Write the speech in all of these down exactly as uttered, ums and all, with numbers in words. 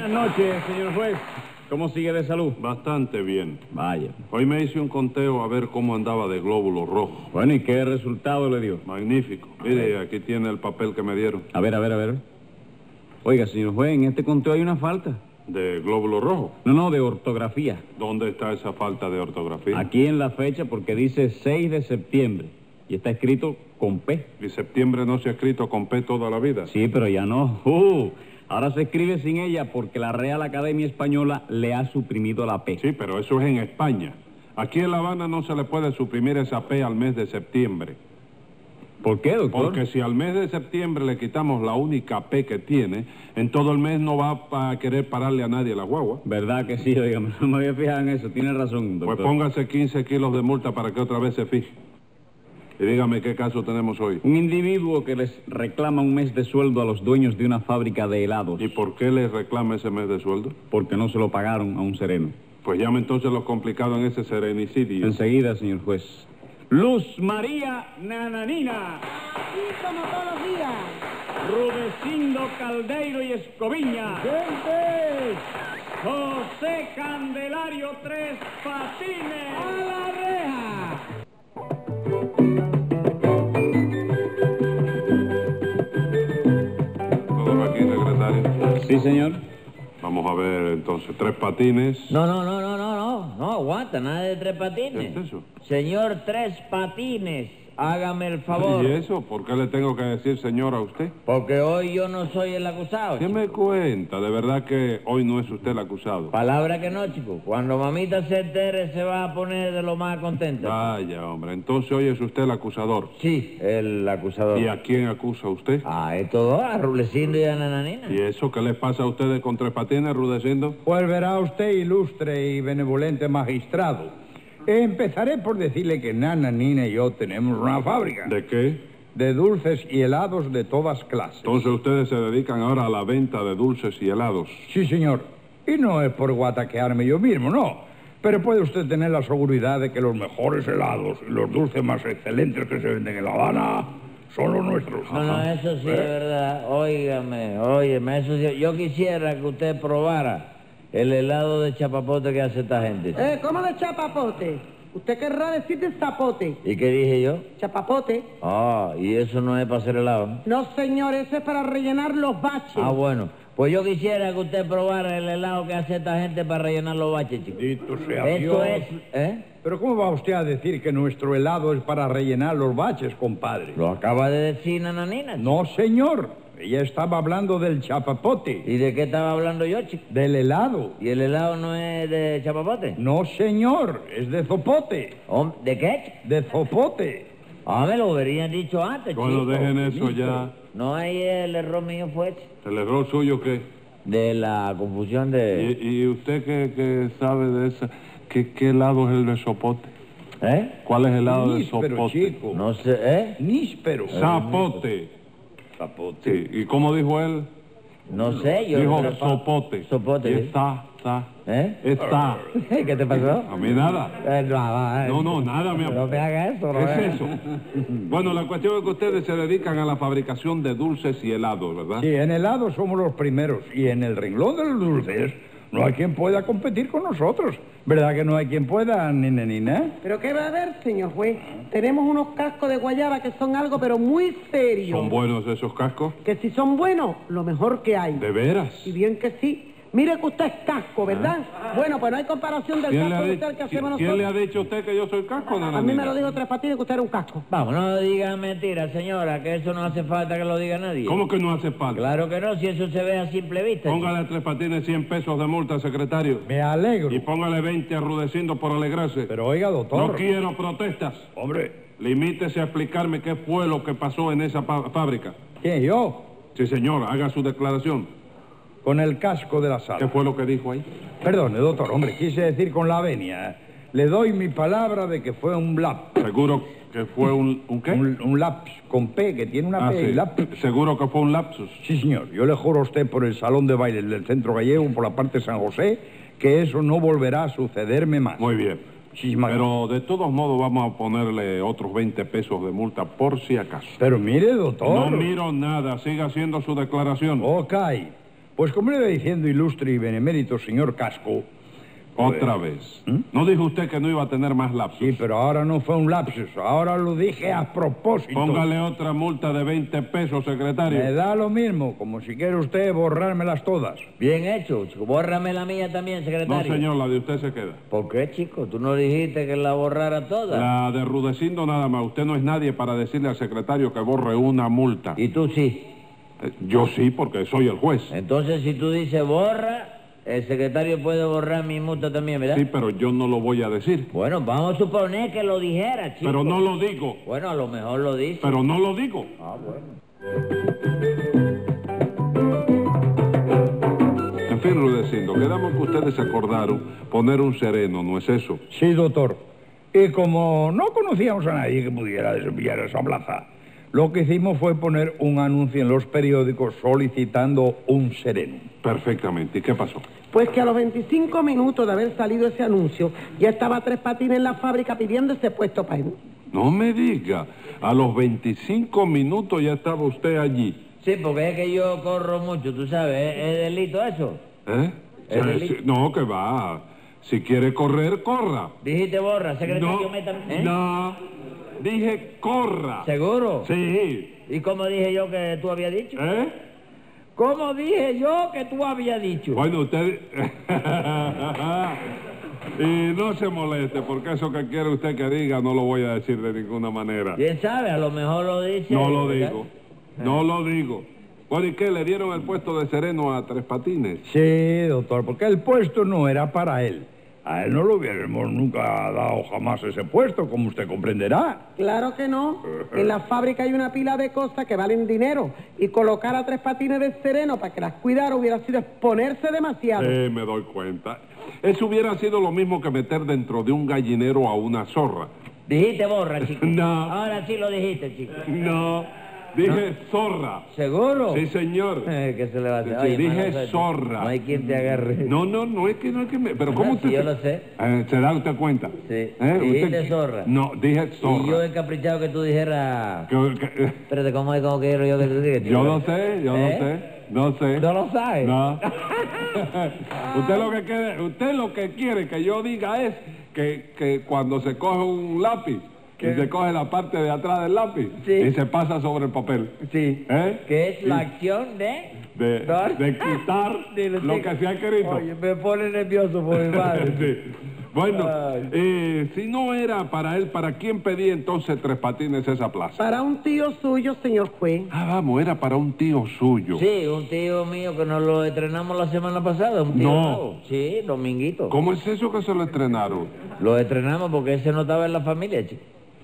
Buenas noches, señor juez. ¿Cómo sigue de salud? Bastante bien. Vaya. Hoy me hice un conteo a ver cómo andaba de glóbulos rojos. Bueno, ¿y qué resultado le dio? Magnífico. Mire, aquí tiene el papel que me dieron. A ver, a ver, a ver. Oiga, señor juez, en este conteo hay una falta. ¿De glóbulos rojos? No, no, de ortografía. ¿Dónde está esa falta de ortografía? Aquí en la fecha, porque dice seis de septiembre. Y está escrito con P. ¿Y septiembre no se ha escrito con P toda la vida? Sí, pero ya no. Uh, ahora se escribe sin ella porque la Real Academia Española le ha suprimido la P. Sí, pero eso es en España. Aquí en La Habana no se le puede suprimir esa P al mes de septiembre. ¿Por qué, doctor? Porque si al mes de septiembre le quitamos la única P que tiene, en todo el mes no va a querer pararle a nadie la guagua. ¿Verdad que sí? Oiga, no me había fijado en eso. Tiene razón, doctor. Pues póngase quince kilos de multa para que otra vez se fije. Y dígame, ¿qué caso tenemos hoy? Un individuo que les reclama un mes de sueldo a los dueños de una fábrica de helados. ¿Y por qué les reclama ese mes de sueldo? Porque no se lo pagaron a un sereno. Pues llame entonces lo complicado en ese serenicidio. Enseguida, señor juez. Luz María Nananina. Aquí como todos los días. Rudecindo Caldeiro y Escoviña. ¡Gente! José Candelario Tres Patines. ¡A la reja! ¿Todo aquí, secretario? Sí, señor. Vamos a ver entonces, Tres Patines. No, no, no, no, no, no, no, aguanta, nada de Tres Patines. ¿Qué es eso? Señor Tres Patines, hágame el favor. ¿Y eso? ¿Por qué le tengo que decir señor a usted? Porque hoy yo no soy el acusado. ¿Qué chico. me cuenta? De verdad que hoy no es usted el acusado. Palabra que no, chico. Cuando mamita se entere se va a poner de lo más contenta. Vaya, hombre, entonces hoy es usted el acusador. Sí, el acusador. ¿Y a quién acusa usted? Ah, estos dos, a Rulecindo y a Nananina. ¿Y eso qué les pasa a ustedes con Tres Patines, Rudecindo? Pues verá usted, ilustre y benevolente magistrado. Empezaré por decirle que Nana, Nina y yo tenemos una fábrica ¿De qué? de dulces y helados de todas clases. Entonces ustedes se dedican ahora a la venta de dulces y helados. Sí, señor. Y no es por guataquearme yo mismo, no. Pero puede usted tener la seguridad de que los mejores helados y los dulces más excelentes que se venden en La Habana son los nuestros. No, no, eso sí es verdad. Óigame, óigame, eso sí. Yo quisiera que usted probara el helado de chapapote que hace esta gente. Eh, ¿cómo de chapapote? Usted querrá decir de zapote. ¿Y qué dije yo? Chapapote. Ah, y eso no es para hacer helado, ¿no? No, señor, eso es para rellenar los baches. Ah, bueno. Pues yo quisiera que usted probara el helado que hace esta gente para rellenar los baches, chicos. Bendito sea Esto Dios. es, ¿eh? Pero ¿cómo va usted a decir que nuestro helado es para rellenar los baches, compadre? Lo acaba de decir Nananina. chico. No, señor. Ella estaba hablando del chapapote, ¿Y de qué estaba hablando yo, chico? del helado. ¿Y el helado no es de chapapote? No, señor, es de zopote. Hom- ¿De qué, chico? De zopote. Ah, me lo hubieran dicho antes, chico. Bueno, dejen eso ya. No, ahí el error mío fue, chico, ¿El error suyo qué? de la confusión de... ¿Y, y usted qué, qué sabe de esa? ¿Qué, ¿Qué helado es el de sopote? ¿Eh? ¿Cuál es el helado de Níspero, sopote? chico. No sé, ¿eh? Níspero. Zapote. Zapote. Sí. ¿Y cómo dijo él? No sé, yo... Dijo pero- sopote. Sopote, Y ¿sí? está, está. ¿Eh? Está. ¿Qué te pasó? A mí nada. Eh, no, va, eh. No, no, nada, mi No amor. me haga eso, no ¿Qué me haga- es eso? Bueno, la cuestión es que ustedes se dedican a la fabricación de dulces y helados, ¿verdad? Sí, en helado somos los primeros. Y en el renglón de los dulces no hay quien pueda competir con nosotros. ¿Verdad que no hay quien pueda, nina, nina? ¿Pero qué va a haber, señor juez? Tenemos unos cascos de guayaba que son algo, pero muy serios. ¿Son buenos esos cascos? Que si son buenos, lo mejor que hay. ¿De veras? Y bien que sí. Mire que usted es casco, ¿verdad? Bueno, pues no hay comparación del ¿Quién le, casco ha de dicho, usted que ¿quién, hacemos quién le nosotros. ha dicho a usted que yo soy casco, A mí nananina? me lo dijo Tres Patines que usted era un casco. Vamos, no diga mentira, señora, que eso no hace falta que lo diga nadie. ¿Cómo que no hace falta? Claro que no, si eso se ve a simple vista. Póngale a Tres Patines cien pesos de multa, secretario. Me alegro. Y póngale veinte a Rudecindo por alegrarse. Pero oiga, doctor. No quiero protestas. Hombre, Limítese a explicarme qué fue lo que pasó en esa pa- fábrica. ¿quién, yo? Sí, señor, haga su declaración. Con el casco de la ¿Qué sala. fue lo que dijo ahí? Perdone, doctor, hombre, quise decir con la venia. Le doy mi palabra de que fue un lapsus. ¿Seguro que fue un, un qué? Un, un lapsus con P, que tiene una Ah, P. sí. Lapsus. ¿Seguro que fue un lapsus? Sí, señor. Yo le juro a usted por el salón de baile del Centro Gallego, por la parte de San José, que eso no volverá a sucederme más. Muy bien. Muchísimas Pero de todos modos vamos a ponerle otros veinte pesos de multa por si acaso. Pero mire, doctor. No miro nada, siga haciendo su declaración. Ok. Pues como le iba diciendo, ilustre y benemérito señor Casco... Otra vez. ¿Mm? ¿No dijo usted que no iba a tener más lapsus? Sí, pero ahora no fue un lapsus, ahora lo dije a propósito. Póngale otra multa de veinte pesos, secretario. Me da lo mismo, como si quiere usted borrármelas todas. Bien hecho, chico. Bórrame la mía también, No, secretario. señor, la de usted se queda. ¿Por qué, chico? ¿Tú no dijiste que la borrara toda? La de Rudecindo nada más. Usted no es nadie para decirle al secretario que borre una multa. Y tú sí. Eh, Yo sí, porque soy el juez. Entonces, si tú dices borra, el secretario puede borrar mi multa también, ¿verdad? Sí, pero yo no lo voy a decir. Bueno, vamos a suponer que lo dijera, chico. Pero no lo digo. Bueno, a lo mejor lo dice. Pero no lo digo. Ah, bueno. En fin, Rudecindo, quedamos que ustedes acordaron poner un sereno, ¿no es eso? Sí, doctor. Y como no conocíamos a nadie que pudiera desempeñar esa plaza, lo que hicimos fue poner un anuncio en los periódicos solicitando un sereno. Perfectamente. ¿Y qué pasó? Pues que a los veinticinco minutos de haber salido ese anuncio, ya estaba Tres Patines en la fábrica pidiendo ese puesto para él. No me diga. A los veinticinco minutos ya estaba usted allí. Sí, porque es que yo corro mucho, tú sabes, ¿es, es delito eso? ¿Eh? ¿Es Sí, delito? sí, no, que va. Si quiere correr, corra. Dijiste borra, secretario, No, meta- ¿eh? no. Dije corra. ¿Seguro? Sí. ¿Y cómo dije yo que tú habías dicho? ¿Eh? ¿Cómo dije yo que tú habías dicho? Bueno, usted... y no se moleste, porque eso que quiere usted que diga no lo voy a decir de ninguna manera. ¿Quién sabe? A lo mejor lo dice. No lo ¿verdad? digo. No lo digo. Bueno, ¿y qué? ¿Le dieron el puesto de sereno a Tres Patines? Sí, doctor, porque el puesto no era para él. A él no lo hubiéramos nunca dado jamás ese puesto, como usted comprenderá. Claro que no. En la fábrica hay una pila de cosas que valen dinero. Y colocar a Tres Patines de sereno para que las cuidara hubiera sido exponerse demasiado. Eh, me doy cuenta. Eso hubiera sido lo mismo que meter dentro de un gallinero a una zorra. Dijiste borra, chico. No. Ahora sí lo dijiste, chico. No, dije zorra. ¿Seguro? Sí, señor. Eh, ¿Qué se le va a hacer? Sí, Oye, dije mano, zorra. No hay quien te agarre. No, no, no es que no es que me... Pero ¿cómo Ah, usted... sí, yo se- lo sé. Eh, ¿Se da usted cuenta? Sí. ¿Eh? Dijiste Usted- zorra. No, dije zorra. Y yo he caprichado que tú dijeras... Que- que- Espérate, ¿cómo es como quiero yo que tú digas? yo lo sé, yo ¿Eh? lo sé. No sé. ¿No lo sabes? No. usted lo que quiere, usted lo que quiere que yo diga es que, que cuando se coge un lápiz, que se coge la parte de atrás del lápiz Sí. y se pasa sobre el papel. Sí. ¿Eh? Que es la acción de... De, de quitar Dilo, lo chico. que se ha escrito. Oye, me pone nervioso por mi madre. Sí. Bueno, Ay. eh, si no era para él, ¿para quién pedía entonces Tres Patines esa plaza? Para un tío suyo, señor juez. Ah, vamos, era para un tío suyo. Sí, un tío mío que nos lo estrenamos la semana pasada, un tío No. nuevo. Sí, Dominguito. ¿Cómo es eso que se lo estrenaron? Lo estrenamos porque ese no estaba en la familia, chico.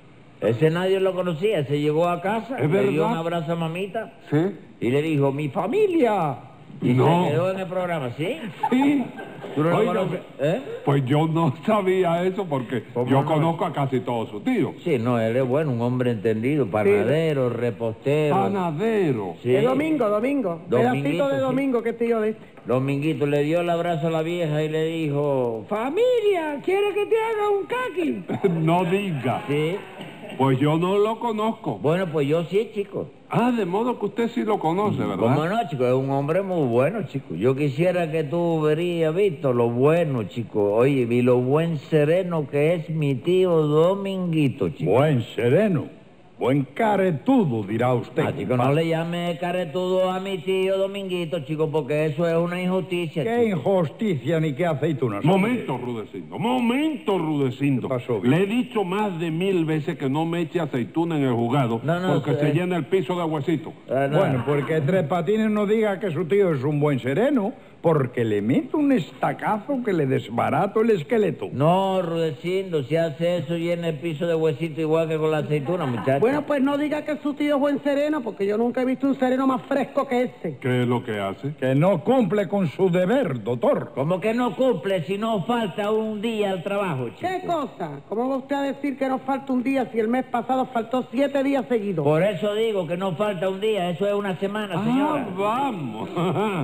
Ese nadie lo conocía, se llegó a casa, ¿Es le dio verdad? un abrazo a mamita ¿Sí? y le dijo, ¡mi familia! Y No. se quedó en el programa, ¿sí? Sí. ¿Tú no lo Oiga, conoces? ¿Eh? pues yo no sabía eso porque ¿Cómo yo no? conozco a casi todos sus tíos. Sí, no, él es bueno, un hombre entendido, panadero, repostero. Panadero. Sí. Es domingo, domingo. Dominguito, Pedacito de sí. domingo, que tío de este. Dominguito le dio el abrazo a la vieja y le dijo, familia, ¿quiere que te haga un caqui? No diga. Sí. Pues yo no lo conozco. Bueno, pues yo sí, chico. Ah, de modo que usted sí lo conoce, ¿verdad? ¿Cómo no, chico? Es un hombre muy bueno, chico. Yo quisiera que tú hubieras visto lo bueno, chico. Oye, y lo buen sereno que es mi tío Dominguito, chico. Buen sereno, buen caretudo, dirá usted. Ah, chico, no le llame caretudo a mi tío Dominguito, chico, porque eso es una injusticia, Qué chico. injusticia ni qué aceitunas. Momento, Rudecindo, momento, Rudecindo. ¿Qué pasó, Le he dicho más de mil veces que no me eche aceituna en el jugado No, no, porque eh. se llena el piso de huesito. Ah, no. Bueno, porque Tres Patines no diga que su tío es un buen sereno, porque le meto un estacazo que le desbarato el esqueleto. No, Rudecindo, si hace eso llena el piso de huesito igual que con la aceituna, muchacho. Bueno, pues no diga que su tío es buen sereno, porque yo nunca he visto un sereno más fresco que ese. ¿Qué es lo que hace? Que no cumple con su deber, doctor. Como que no cumple si no falta un día al trabajo, chico. ¿Qué cosa? ¿Cómo va usted a decir que nos falta un día si el mes pasado faltó siete días seguidos? Por eso digo que no falta un día, eso es una semana, Ah, señora. vamos.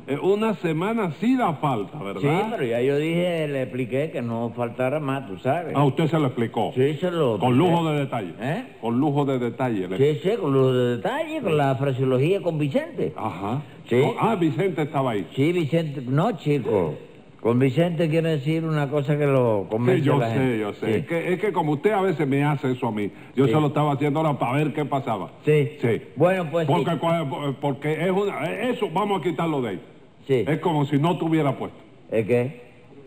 eh, una semana sí da falta, ¿verdad? Sí, pero ya yo dije, le expliqué que no faltara más, tú sabes. Ah, usted se lo explicó. Sí, se lo... Con lujo de detalle. ¿Eh? Con lujo de detalle. le- Sí, sí, con los detalles, con la fraseología con Vicente. Ajá. Sí. Oh, ah, Vicente estaba ahí. Sí, Vicente, no, chico. Con Vicente quiere decir una cosa que lo Sí, convence a yo la sé, gente. yo sé. Sí. Es, que, es que como usted a veces me hace eso a mí, yo Sí. se lo estaba haciendo ahora para ver qué pasaba. Sí. Sí. Bueno, pues Porque, sí. cua- porque es una... Eso vamos a quitarlo de ahí. Sí. Es como si no tuviera puesto. ¿Es qué?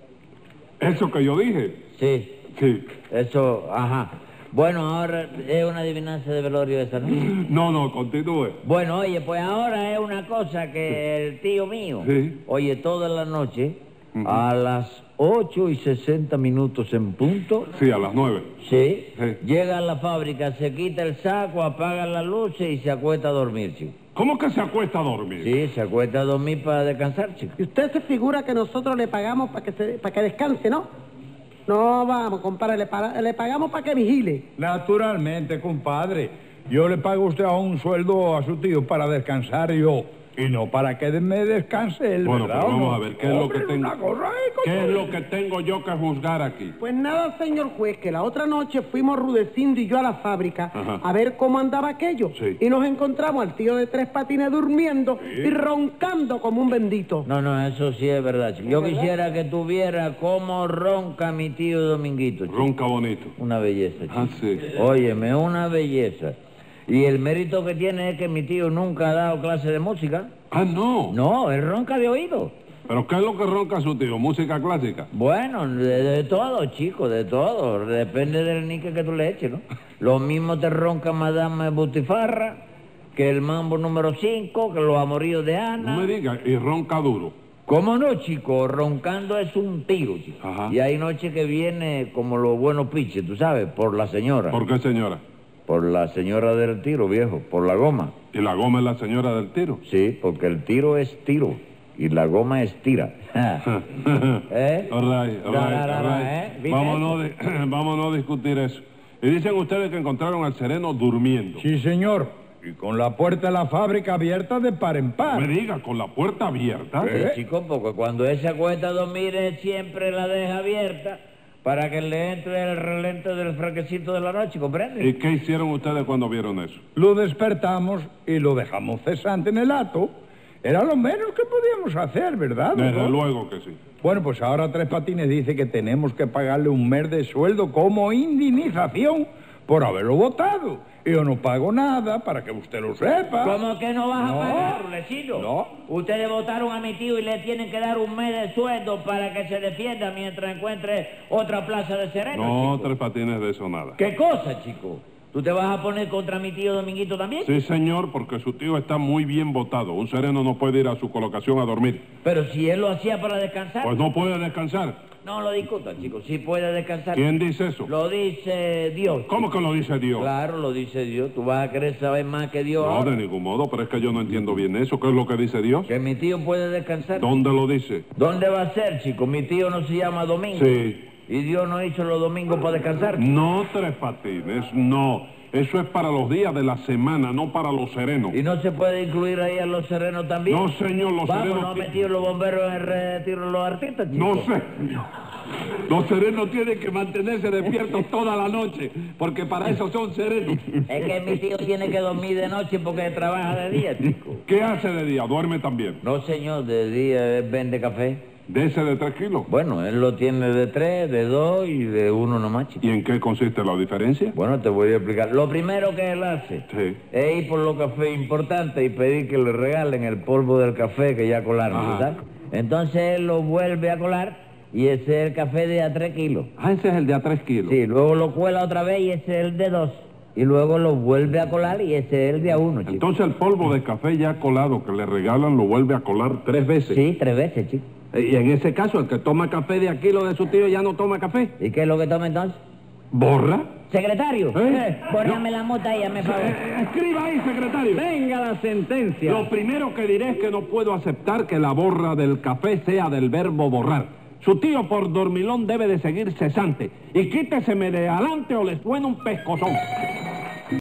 Eso que yo dije. Sí. Sí. Eso, ajá. Bueno, ahora es una adivinanza de velorio esa, ¿no? No, no, continúe. Bueno, oye, pues ahora es una cosa que el tío mío, Sí. oye, toda la noche, Ujú. a las ocho y sesenta minutos en punto, Sí, a las nueve. sí, Sí. llega a la fábrica, se quita el saco, apaga las luces y se acuesta a dormir, chico. ¿Cómo que se acuesta a dormir? Sí, se acuesta a dormir para descansar, chico. Y usted se figura que nosotros le pagamos para que, se- para que descanse, ¿no? No, vamos, compadre, le, pa- le pagamos para que vigile. Naturalmente, compadre. Yo le pago a usted a un sueldo a su tío para descansar yo. Y no para que me descanse él, Bueno, ¿verdad? pero ¿o vamos no? a ver, ¿qué es lo Hombre, que tengo? una cosa, ¿eh, ¿Qué es compadre? lo que tengo yo que juzgar aquí? Pues nada, señor juez, que la otra noche fuimos Rudecindo y yo a la fábrica Ajá. a ver cómo andaba aquello. Sí. Y nos encontramos al tío de tres patines durmiendo y roncando como un bendito. No, no, eso sí es verdad, chico. Yo quisiera que tuviera cómo ronca mi tío Dominguito, chico. Ronca bonito. Una belleza, chico. Ah, sí. Óyeme, una belleza. Y el mérito que tiene es que mi tío nunca ha dado clase de música. Ah, no. No, él ronca de oído. ¿Pero qué es lo que ronca su tío? ¿Música clásica? Bueno, de, de todo, chico, de todo. Depende del nique que tú le eches, ¿no? Lo mismo te ronca Madame Butifarra, que el mambo número cinco, que los amoríos de Ana. No me diga, y ronca duro. ¿Cómo no, chico? Roncando es un tiro, chico. Ajá. Y hay noches que viene como los buenos piches, tú sabes, por la señora. ¿Por qué, señora? Por la señora del tiro, viejo, por la goma. ¿Y la goma es la señora del tiro? Sí, porque el tiro es tiro y la goma es tira. ¿Eh? All right, all Da, right, da, da, all da, right. ¿eh? ¿Viste Vámonos, de- vámonos a discutir eso. Y dicen ustedes que encontraron al sereno durmiendo. Sí, señor. Y con la puerta de la fábrica abierta de par en No par. me diga, con la puerta abierta. Sí, ¿Eh? chico, porque cuando él se acuesta a dormir, él siempre la deja abierta para que le entre el relente del fraquecito de la noche, ¿comprende? ¿Y qué hicieron ustedes cuando vieron eso? Lo despertamos y lo dejamos cesante en el acto. Era lo menos que podíamos hacer, ¿verdad? Desde doctor? luego que sí. Bueno, pues ahora Tres Patines dice que tenemos que pagarle un mes de sueldo como indemnización por haberlo votado. Y yo no pago nada para que usted lo sepa. ¿Cómo que no vas No. a pagar, Rulecito? No. Ustedes votaron a mi tío y le tienen que dar un mes de sueldo para que se defienda mientras encuentre otra plaza de sereno, No, chico. Tres Patines de eso nada. ¿Qué cosa, chico? ¿Tú te vas a poner contra mi tío Dominguito también? Sí, señor, porque su tío está muy bien votado. Un sereno no puede ir a su colocación a dormir. Pero si él lo hacía para descansar. Pues no puede descansar. No lo discuta, chico. Sí puede descansar. ¿Quién dice eso? Lo dice Dios. ¿Cómo que lo dice Dios? Claro, lo dice Dios. Tú vas a querer saber más que Dios No, ahora. de ningún modo, pero es que yo no entiendo bien eso. ¿Qué es lo que dice Dios? Que mi tío puede descansar. ¿Dónde lo dice? ¿Dónde va a ser, chico? Mi tío no se llama Domingo. Sí. Y Dios no hizo los domingos para descansar. No, Tres Patines, no. Eso es para los días de la semana, no para los serenos. ¿Y no se puede incluir ahí a los serenos también? No, señor, los Vamos, serenos... ¿no han ti- metido los bomberos en el retiro de los artistas, chico? No sé. Los serenos tienen que mantenerse despiertos toda la noche, porque para eso son serenos. Es que mi tío tiene que dormir de noche porque trabaja de día, chico. ¿Qué hace de día? Duerme también. No, señor, de día él vende café. ¿De ese de tres kilos? Bueno, él lo tiene de tres, de dos y de uno nomás, chico. ¿Y en qué consiste la diferencia? Bueno, te voy a explicar. Lo primero que él hace Sí. es ir por los cafés importantes y pedir que le regalen el polvo del café que ya colaron, Ajá. ¿sabes? Entonces él lo vuelve a colar y ese es el café de a tres kilos. Ah, ese es el de a tres kilos. Sí, luego lo cuela otra vez y ese es el de dos. Y luego lo vuelve a colar y ese es el de a uno, chico. Entonces el polvo de café ya colado que le regalan lo vuelve a colar tres veces. Sí, tres veces, chico. Y en ese caso, el que toma café de a kilo de su tío ya no toma café. ¿Y qué es lo que toma entonces? ¿Borra? Secretario, ¿Eh? eh, bórrame la mota ahí, hazme favor. Eh, escriba ahí, secretario. Venga la sentencia. Lo primero que diré es que no puedo aceptar que la borra del café sea del verbo borrar. Su tío por dormilón debe de seguir cesante. Y quíteseme de adelante o le suena un pescozón.